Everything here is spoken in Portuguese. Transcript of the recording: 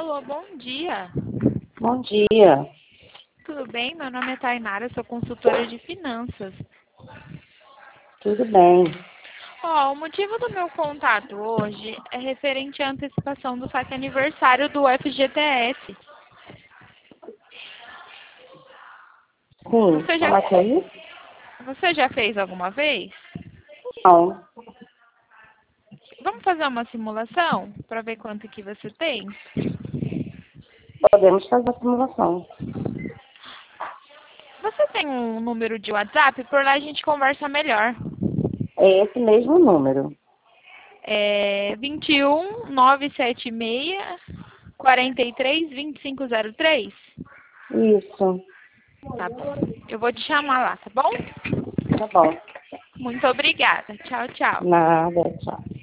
Alô, bom dia. Bom dia. Tudo bem? Meu nome é Tainara, sou consultora de finanças. Tudo bem? O motivo do meu contato hoje é referente à antecipação do saque aniversário do FGTS. Sim, Você já, fala que é isso? você já fez alguma vez? Não. Vamos fazer uma simulação para ver quanto que você tem? Podemos fazer a simulação. Você tem um número de WhatsApp? Por lá a gente conversa melhor. É esse mesmo número. É 21 976 43 2503? Isso. Tá bom. Eu vou te chamar lá, tá bom? Tá bom. Muito obrigada. Tchau, tchau. Nada, tchau.